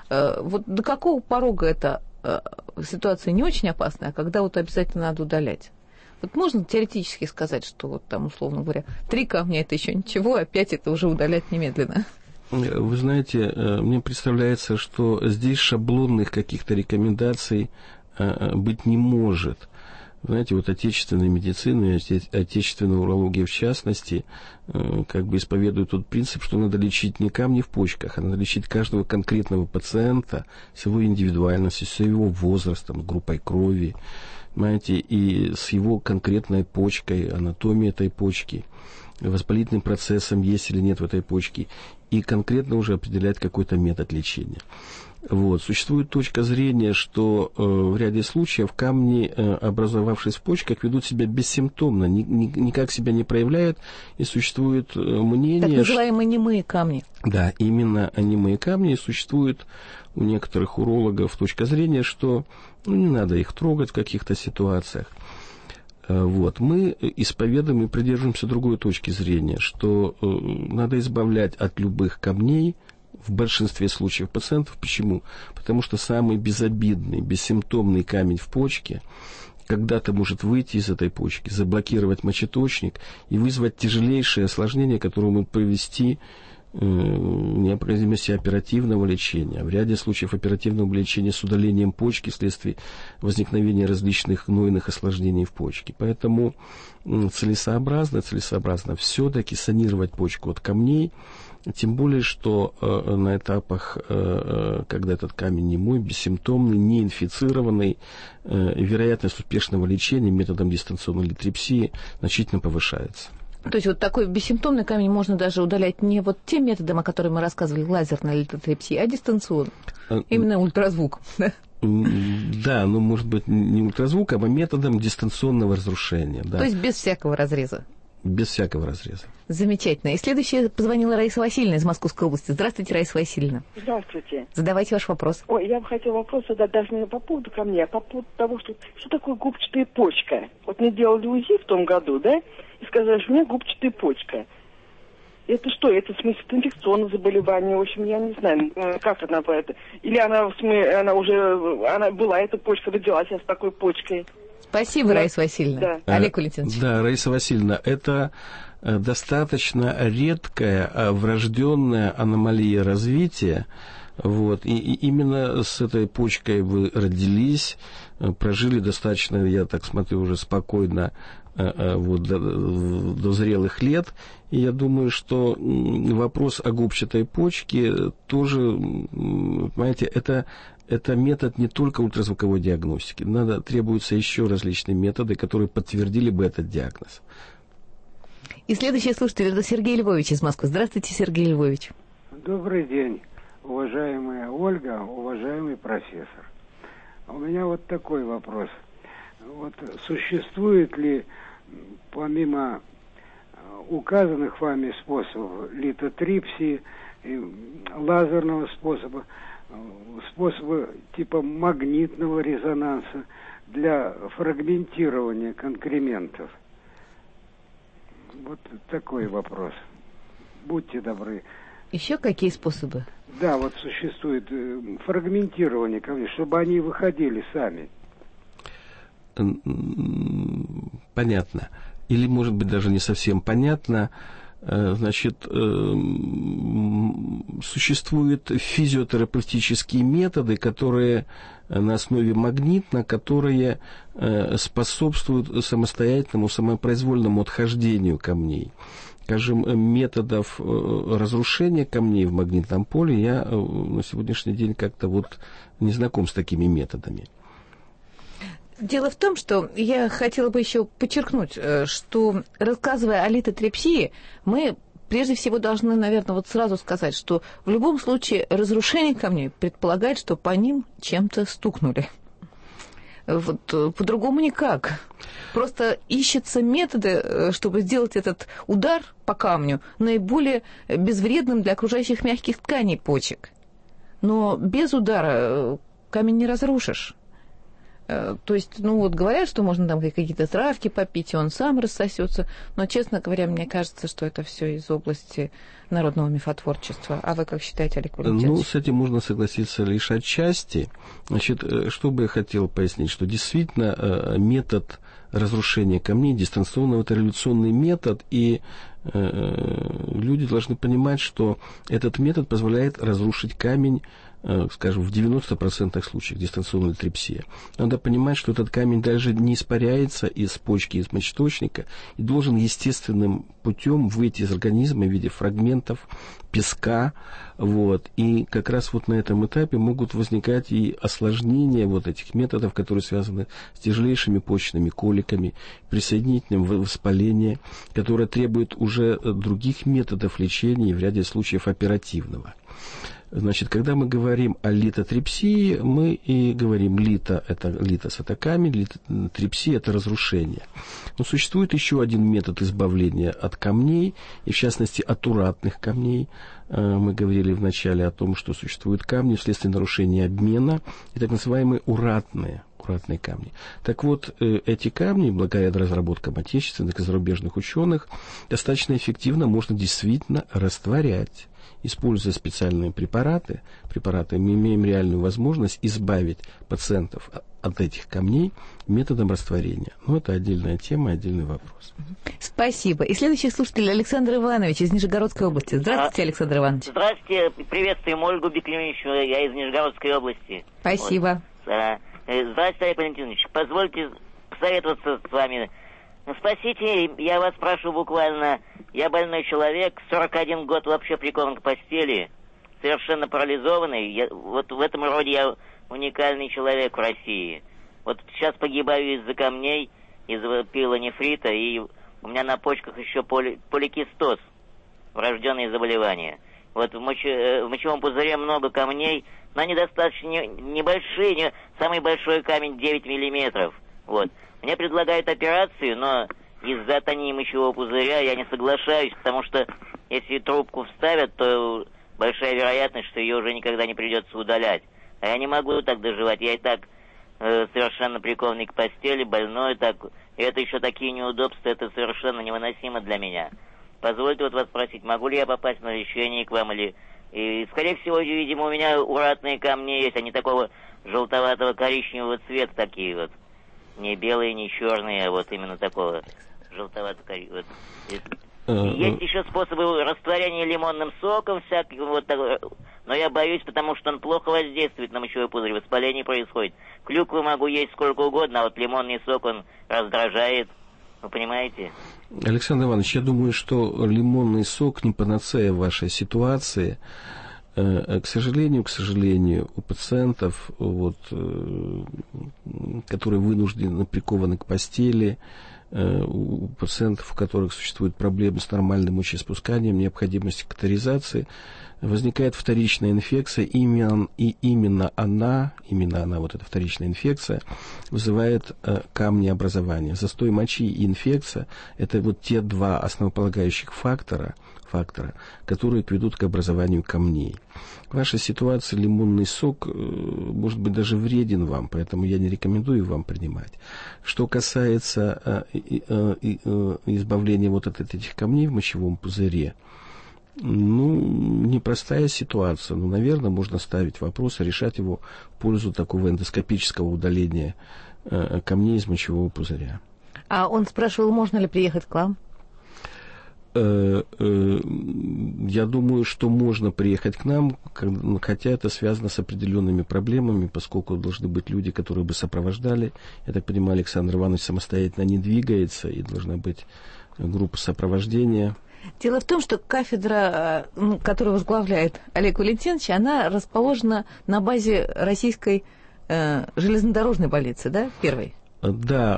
До какого порога эта ситуация не очень опасная, а когда обязательно надо удалять? Можно теоретически сказать, что условно говоря, 3 камня – это еще ничего, а 5 – это уже удалять немедленно. Вы знаете, мне представляется, что здесь шаблонных каких-то рекомендаций быть не может. Знаете, отечественная медицина и отечественная урология в частности исповедуют тот принцип, что надо лечить не камни в почках, а надо лечить каждого конкретного пациента с его индивидуальностью, с его возрастом, с группой крови, понимаете, и с его конкретной почкой, анатомией этой почки, воспалительным процессом есть или нет в этой почке, и конкретно уже определять какой-то метод лечения. Существует точка зрения, что в ряде случаев камни, образовавшись в почках, ведут себя бессимптомно, никак себя не проявляют, и существует мнение... Так называемые немые камни. Да, именно немые камни, и существует у некоторых урологов точка зрения, что не надо их трогать в каких-то ситуациях. Мы исповедуем и придерживаемся другой точки зрения, что надо избавлять от любых камней в большинстве случаев пациентов. Почему? Потому что самый безобидный, бессимптомный камень в почке когда-то может выйти из этой почки, заблокировать мочеточник и вызвать тяжелейшие осложнения, которые могут привести к необходимости оперативного лечения. В ряде случаев оперативного лечения с удалением почки вследствие возникновения различных гнойных осложнений в почке. Поэтому целесообразно все-таки санировать почку от камней, тем более, что на этапах, когда этот камень немой, бессимптомный, неинфицированный, вероятность успешного лечения методом дистанционной литрепсии значительно повышается. То есть такой бессимптомный камень можно даже удалять не тем методом, о котором мы рассказывали, лазерной литрепсии, а дистанционно. Именно ультразвук. Да, может быть, не ультразвук, а методом дистанционного разрушения. Да. То есть без всякого разреза. без всякого разреза. Замечательно. И следующая позвонила Раиса Васильевна из Московской области. Здравствуйте, Раиса Васильевна. Здравствуйте. Задавайте ваш вопрос. Ой, я бы хотела вопрос задать даже не по поводу камней, а по поводу того, что такое губчатая почка. Вот мне делали УЗИ в том году, да, и сказали, что у меня губчатая почка. Это что? Это в смысле инфекционное заболевание? В общем, я не знаю, как она по это. Или она была, эта почка, родилась с такой почкой. Спасибо, да. Раиса Васильевна. Да. Олег Валентинович. Да, Раиса Васильевна, это достаточно редкая врожденная аномалия развития. Вот. И именно с этой почкой вы родились, прожили достаточно, я так смотрю, уже спокойно вот, до зрелых лет. И я думаю, что вопрос о губчатой почке тоже, понимаете, это метод не только ультразвуковой диагностики. Требуются еще различные методы, которые подтвердили бы этот диагноз. И следующий слушатель — это Сергей Львович из Москвы. Здравствуйте, Сергей Львович. Добрый день, уважаемая Ольга, уважаемый профессор. У меня вот такой вопрос. Вот существует ли, помимо указанных вами способов литотрипсии, лазерного способа, способы типа магнитного резонанса для фрагментирования конкрементов? Вот такой вопрос. Будьте добры. Еще какие способы? Да, вот существует фрагментирование камней, чтобы они выходили сами. Понятно. Или, может быть, даже не совсем понятно. Значит, существуют физиотерапевтические методы, которые на основе магнитно, которые способствуют самостоятельному, самопроизвольному отхождению камней. Скажем, методов разрушения камней в магнитном поле я на сегодняшний день как-то вот не знаком с такими методами. Дело в том, что я хотела бы еще подчеркнуть, что, рассказывая о литотрипсии, мы прежде всего должны, наверное, вот сразу сказать, что в любом случае разрушение камней предполагает, что по ним чем-то стукнули. Вот, по-другому никак. Просто ищутся методы, чтобы сделать этот удар по камню наиболее безвредным для окружающих мягких тканей почек. Но без удара камень не разрушишь. То есть, вот говорят, что можно там какие-то травки попить, и он сам рассосется. Но, честно говоря, мне кажется, что это все из области народного мифотворчества. А вы как считаете, Олег Валентинович? С этим можно согласиться лишь отчасти. Значит, что бы я хотел пояснить, что действительно метод разрушения камней дистанционного — это революционный метод, и люди должны понимать, что этот метод позволяет разрушить камень, скажем, в 90% случаев дистанционной литотрипсии. Надо понимать, что этот камень даже не испаряется из почки, из мочеточника, и должен естественным путем выйти из организма в виде фрагментов песка. Вот. И как раз вот на этом этапе могут возникать и осложнения вот этих методов, которые связаны с тяжелейшими почечными коликами, присоединительным воспалением, которое требует уже других методов лечения и в ряде случаев оперативного. Значит, когда мы говорим о литотрипсии, мы и говорим литос — это камень, литотрипсия — это разрушение. Но существует еще один метод избавления от камней, и в частности от уратных камней. Мы говорили вначале о том, что существуют камни вследствие нарушения обмена, и так называемые уратные камни. Так вот, эти камни, благодаря разработкам отечественных и зарубежных ученых, достаточно эффективно можно действительно растворять. Используя специальные препараты, мы имеем реальную возможность избавить пациентов от этих камней методом растворения. Но это отдельная тема, отдельный вопрос. Спасибо. И следующий слушатель Александр Иванович из Нижегородской области. Здравствуйте, Александр Иванович. Здравствуйте. Приветствуем Ольгу Беклемовичу. Я из Нижегородской области. Спасибо. Вот. Здравствуйте, Олег Валентинович. Позвольте посоветоваться с вами. Спасите, я вас прошу буквально. Я больной человек, 41 год вообще прикован к постели, совершенно парализованный. Вот в этом роде я уникальный человек в России. Вот сейчас погибаю из-за камней, из-за пилонефрита, и у меня на почках еще поликистоз, врожденные заболевания. Вот в мочевом пузыре много камней, но они достаточно небольшие, самый большой камень 9 миллиметров. Вот. Мне предлагают операцию, но из-за атонии мочевого пузыря я не соглашаюсь, потому что если трубку вставят, то большая вероятность, что ее уже никогда не придется удалять. А я не могу так доживать, я и так совершенно прикованный к постели, больной, так, и это еще такие неудобства, это совершенно невыносимо для меня. Позвольте вот вас спросить, могу ли я попасть на лечение к вам, или... И, скорее всего, видимо, у меня уратные камни есть, они такого желтоватого коричневого цвета такие вот. Не белые, не черные, а вот именно такого желтовато-коричневого. Есть еще способы растворения лимонным соком всяким, вот такой, но я боюсь, потому что он плохо воздействует на мочевой пузырь, воспаление происходит. Клюкву могу есть сколько угодно, а вот лимонный сок, он раздражает, вы понимаете? Александр Иванович, я думаю, что лимонный сок не панацея в вашей ситуации. К сожалению, у пациентов, вот, которые вынуждены прикованы к постели, у пациентов, у которых существуют проблемы с нормальным мочеиспусканием, необходимость катетеризации, возникает вторичная инфекция, и именно она, вот эта вторичная инфекция, вызывает камнеобразование. Застой мочи и инфекция – это вот те два основополагающих фактора, которые ведут к образованию камней. В вашей ситуации лимонный сок может быть даже вреден вам, поэтому я не рекомендую вам принимать. Что касается избавления вот от этих камней в мочевом пузыре, непростая ситуация, но, наверное, можно ставить вопрос и решать его в пользу такого эндоскопического удаления камней из мочевого пузыря. А он спрашивал, можно ли приехать к вам? Я думаю, что можно приехать к нам, хотя это связано с определенными проблемами, поскольку должны быть люди, которые бы сопровождали. Я так понимаю, Александр Иванович самостоятельно не двигается, и должна быть группа сопровождения. Дело в том, что кафедра, которую возглавляет Олег Валентинович, она расположена на базе Российской железнодорожной больницы, да, первой? Да,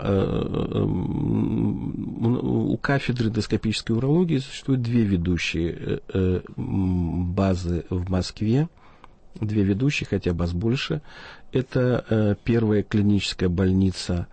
у кафедры эндоскопической урологии существует две ведущие базы в Москве, две ведущие, хотя баз больше. Это первая клиническая больница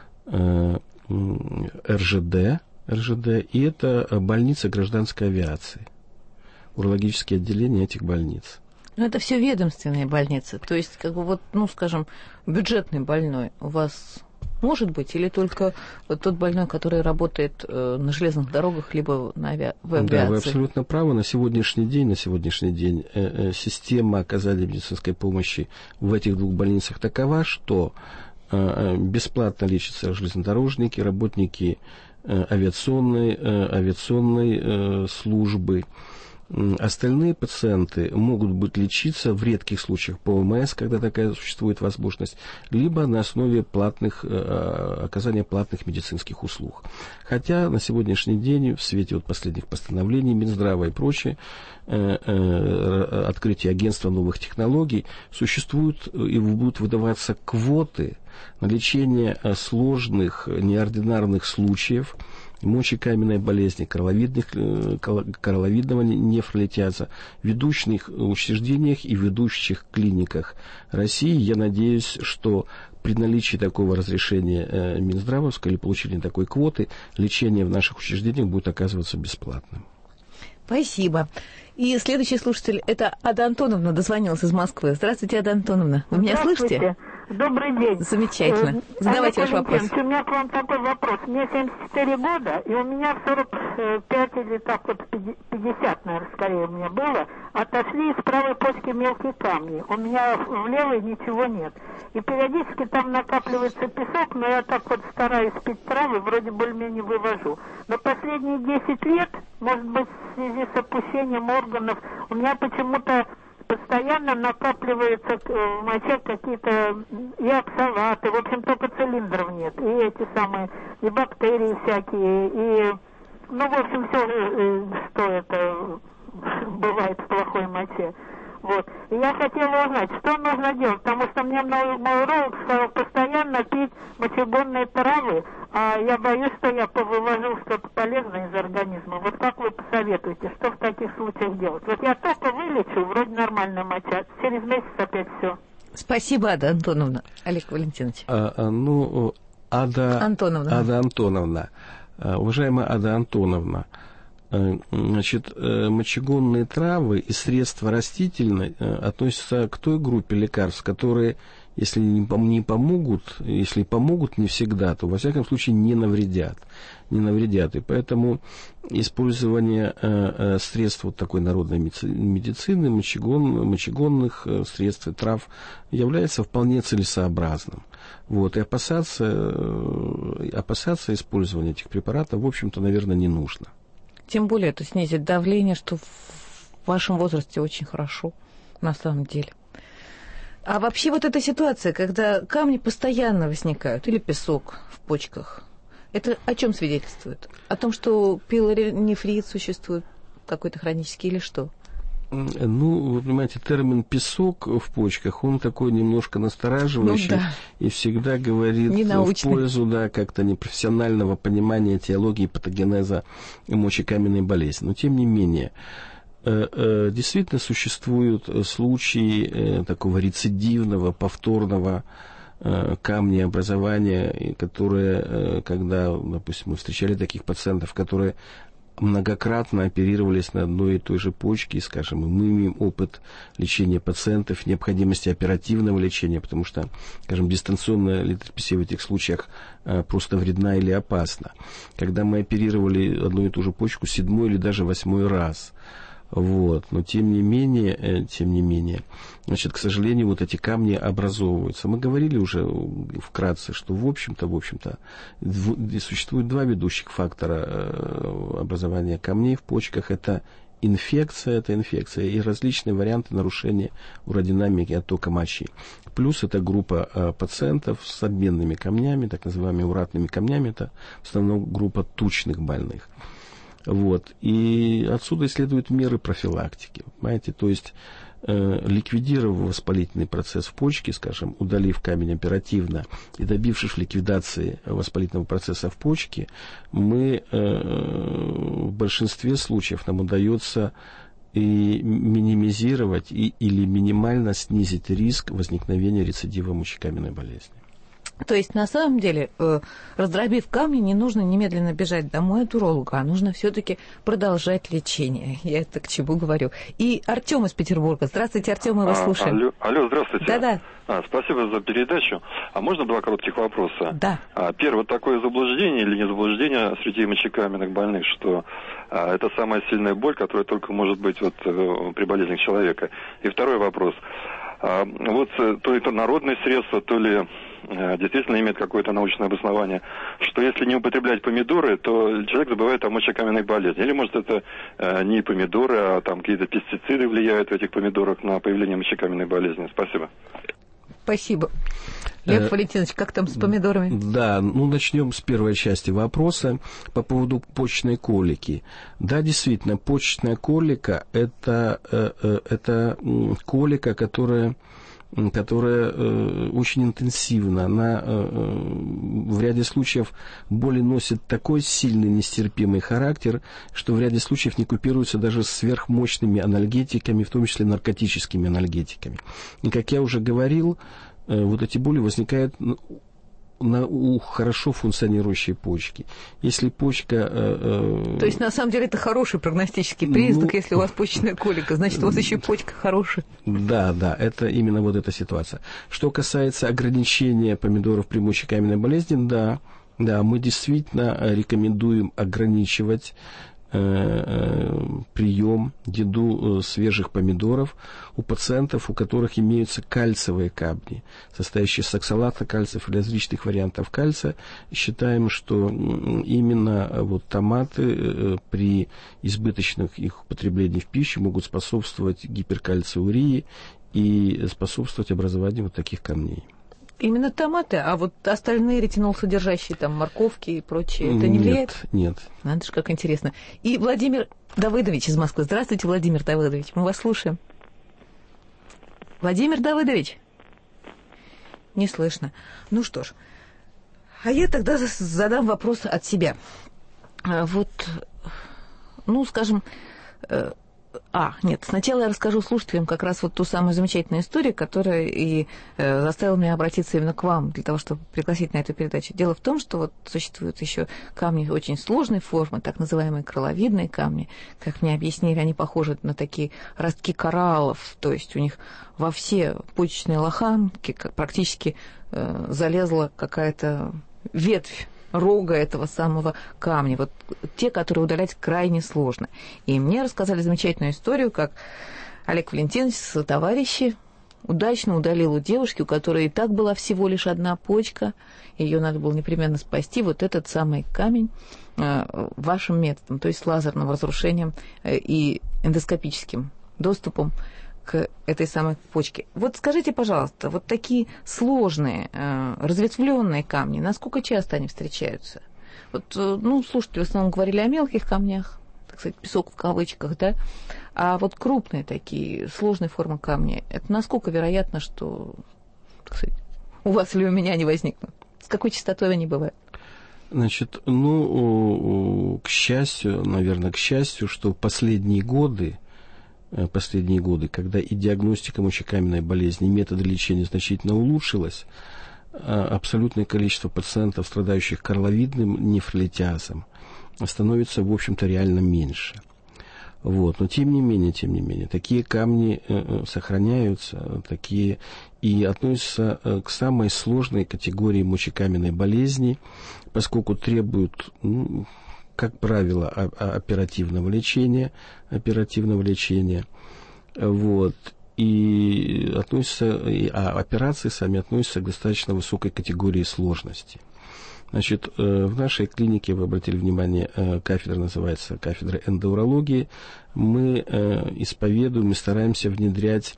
РЖД, и это больница гражданской авиации, урологические отделения этих больниц. Но это все ведомственные больницы, то есть, скажем, бюджетный больной у вас может быть, или только тот больной, который работает на железных дорогах, либо в авиации? Да, вы абсолютно правы. На сегодняшний день система оказания медицинской помощи в этих двух больницах такова, что бесплатно лечатся железнодорожники, работники авиационной службы. Остальные пациенты могут лечиться в редких случаях по ОМС, когда такая существует возможность, либо на основе оказания платных медицинских услуг. Хотя на сегодняшний день, в свете последних постановлений Минздрава и прочее, открытие агентства новых технологий, существуют и будут выдаваться квоты на лечение сложных неординарных случаев мочекаменной болезни, коралловидного нефролитиаза в ведущих учреждениях и ведущих клиниках России. Я надеюсь, что при наличии такого разрешения Минздравовского или получении такой квоты лечение в наших учреждениях будет оказываться бесплатным. Спасибо. И следующий слушатель – это Ада Антоновна, дозвонилась из Москвы. Здравствуйте, Ада Антоновна. Вы меня слышите? Добрый день. Замечательно. Задавайте ваш вопрос. У меня к вам такой вопрос. Мне 74 года, и у меня 45 или так вот 50, наверное, скорее у меня было, отошли из правой почки мелкие камни. У меня в левой ничего нет. И периодически там накапливается песок, но я так вот стараюсь пить травы, вроде более-менее вывожу. Но последние 10 лет, может быть, в связи с опущением органов, у меня почему-то постоянно накапливаются в моче какие-то и оксалаты, в общем, только цилиндров нет, и эти самые, и бактерии всякие, и, в общем, все, что это бывает в плохой моче. Вот. И я хотела узнать, что нужно делать, потому что мне мой уролог сказал постоянно пить мочегонные травы, а я боюсь, что я повывожу что-то полезное из организма. Вот как вы посоветуете, что в таких случаях делать? Вот я только вылечу, вроде нормальная моча, через месяц опять все. Спасибо, Ада Антоновна. Олег Валентинович. Ада Антоновна. Уважаемая Ада Антоновна, значит, мочегонные травы и средства растительные относятся к той группе лекарств, которые, если не помогут, если помогут не всегда, то во всяком случае не навредят. И поэтому использование средств вот такой народной медицины, мочегонных средств и трав является вполне целесообразным. Вот, и опасаться использования этих препаратов, в общем-то, наверное, не нужно. Тем более это снизит давление, что в вашем возрасте очень хорошо, на самом деле. А вообще вот эта ситуация, когда камни постоянно возникают, или песок в почках, это о чем свидетельствует? О том, что пилоринефрит существует какой-то хронический или что? Ну, вы понимаете, термин «песок» в почках, он такой немножко настораживающий, ну, да. И всегда говорит в пользу, да, как-то непрофессионального понимания теологии патогенеза мочекаменной болезни. Но, тем не менее, действительно существуют случаи такого рецидивного, повторного камнеобразования, которые, когда, допустим, мы встречали таких пациентов, которые многократно оперировались на одной и той же почке, скажем, и мы имеем опыт лечения пациентов, необходимости оперативного лечения, потому что, скажем, дистанционная литоспесия в этих случаях просто вредна или опасна. Когда мы оперировали одну и ту же почку 7-й или даже 8-й раз. Вот. Но тем не менее, значит, к сожалению, вот эти камни образовываются. Мы говорили уже вкратце, что в общем-то, существует два ведущих фактора образования камней в почках. Это инфекция и различные варианты нарушения уродинамики оттока мочи. Плюс это группа пациентов с обменными камнями, так называемыми уратными камнями. Это в основном группа тучных больных. Вот. И отсюда следуют меры профилактики. Понимаете? То есть, ликвидировав воспалительный процесс в почке, скажем, удалив камень оперативно и добившись ликвидации воспалительного процесса в почке, мы в большинстве случаев нам удается и минимизировать или минимально снизить риск возникновения рецидива мочекаменной болезни. То есть, на самом деле, раздробив камни, не нужно немедленно бежать домой от уролога, а нужно все-таки продолжать лечение. Я это к чему говорю. И Артем из Петербурга. Здравствуйте, Артем, мы вас слушаем. Алло, здравствуйте. Да-да. Спасибо за передачу. А можно два коротких вопроса? Да. Первое, такое заблуждение или не заблуждение среди мочекаменных больных, что это самая сильная боль, которая только может быть вот, при болезнях человека. И второй вопрос. Вот то ли это народные средства, то ли действительно имеет какое-то научное обоснование, что если не употреблять помидоры, то человек забывает о мочекаменной болезни. Или, может, это не помидоры, а там какие-то пестициды влияют в этих помидорах на появление мочекаменной болезни. Спасибо. Спасибо. Лев Валентинович, как там с помидорами? Да, начнем с первой части вопроса по поводу почечной колики. Да, действительно, почечная колика – это колика, которая очень интенсивна. Она в ряде случаев боли носит такой сильный нестерпимый характер, что в ряде случаев не купируется даже сверхмощными анальгетиками, в том числе наркотическими анальгетиками. И, как я уже говорил, вот эти боли возникают у хорошо функционирующей почки. Если почка... То есть, на самом деле, это хороший прогностический признак, если у вас почечная колика, значит, у вас еще и почка хорошая. Да, это именно вот эта ситуация. Что касается ограничения помидоров при мочекаменной болезни, да, мы действительно рекомендуем ограничивать прием, еду свежих помидоров у пациентов, у которых имеются кальциевые камни, состоящие из оксалата кальциев или различных вариантов кальция. Считаем, что именно вот томаты при избыточных их употреблении в пищу могут способствовать гиперкальциурии и способствовать образованию вот таких камней. Именно томаты, а вот остальные ретинол-содержащие, там, морковки и прочее, это не влияет? Нет. Надо же, как интересно. И Владимир Давыдович из Москвы. Здравствуйте, Владимир Давыдович, мы вас слушаем. Владимир Давыдович? Не слышно. Ну что ж, а я тогда задам вопрос от себя. Вот, скажем, Сначала я расскажу слушателям как раз вот ту самую замечательную историю, которая и заставила меня обратиться именно к вам, для того, чтобы пригласить на эту передачу. Дело в том, что вот существуют еще камни очень сложной формы, так называемые крыловидные камни. Как мне объяснили, они похожи на такие ростки кораллов, то есть у них во все почечные лоханки практически залезла какая-то ветвь рога этого самого камня. Вот те, которые удалять крайне сложно. И мне рассказали замечательную историю, как Олег Валентинович с товарищи удачно удалил у девушки, у которой и так была всего лишь одна почка, ее надо было непременно спасти, вот этот самый камень вашим методом, то есть лазерным разрушением и эндоскопическим доступом к этой самой почке. Вот скажите, пожалуйста, вот такие сложные, разветвленные камни, насколько часто они встречаются? Вот, слушатели в основном говорили о мелких камнях, так сказать, песок в кавычках, да? А вот крупные такие, сложные формы камня, это насколько вероятно, что, так сказать, у вас или у меня они возникнут? С какой частотой они бывают? Значит, к счастью, что последние годы, когда и диагностика мочекаменной болезни, и методы лечения значительно улучшилась, абсолютное количество пациентов, страдающих карловидным нефролитиазом, становится, в общем-то, реально меньше. Вот. Но тем не менее, такие камни сохраняются, и относятся к самой сложной категории мочекаменной болезни, поскольку требуют, как правило, оперативного лечения, вот, и операции сами относятся к достаточно высокой категории сложности. Значит, в нашей клинике, вы обратили внимание, кафедра называется кафедра эндоурологии, мы исповедуем и стараемся внедрять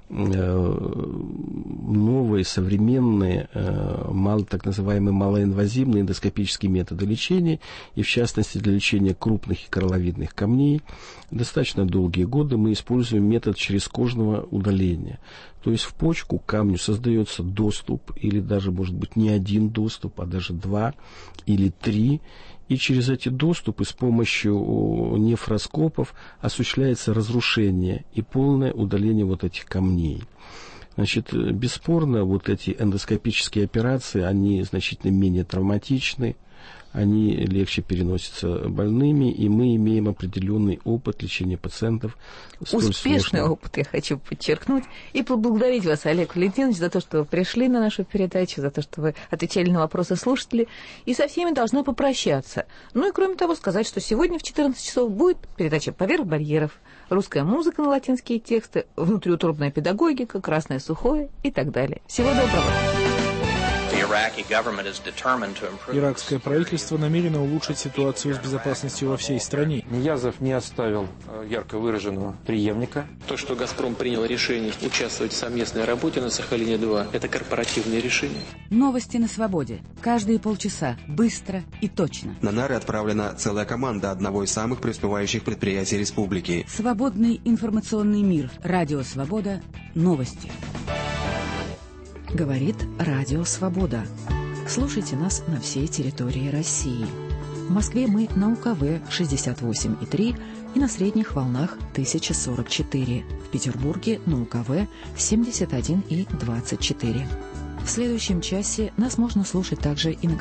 новые, современные, так называемые малоинвазивные эндоскопические методы лечения, и в частности для лечения крупных и коралловидных камней. Достаточно долгие годы мы используем метод черезкожного удаления. То есть в почку к камню создается доступ, или даже, может быть, не один доступ, а даже 2 или 3, и через эти доступы с помощью нефроскопов осуществляется разрушение и полное удаление вот этих камней. Значит, бесспорно, вот эти эндоскопические операции, они значительно менее травматичны, они легче переносятся больными, и мы имеем определенный опыт лечения пациентов. Успешный опыт, я хочу подчеркнуть, и поблагодарить вас, Олег Валентинович, за то, что вы пришли на нашу передачу, за то, что вы отвечали на вопросы слушателей, и со всеми должна попрощаться. Ну и кроме того сказать, что сегодня в 14 часов будет передача «Поверх барьеров», русская музыка на латинские тексты, внутриутробная педагогика, красное сухое и так далее. Всего доброго. Иракское правительство намерено улучшить ситуацию с безопасностью во всей стране. Ниязов не оставил ярко выраженного преемника. То, что «Газпром» принял решение участвовать в совместной работе на Сахалине-2, это корпоративное решение. Новости на свободе. Каждые полчаса. Быстро и точно. На нары отправлена целая команда одного из самых преуспевающих предприятий республики. Свободный информационный мир. Радио «Свобода». Новости. Говорит Радио Свобода. Слушайте нас на всей территории России. В Москве мы на УКВ 68,3 и на средних волнах 1044. В Петербурге на УКВ 71,24. В следующем часе нас можно слушать также и на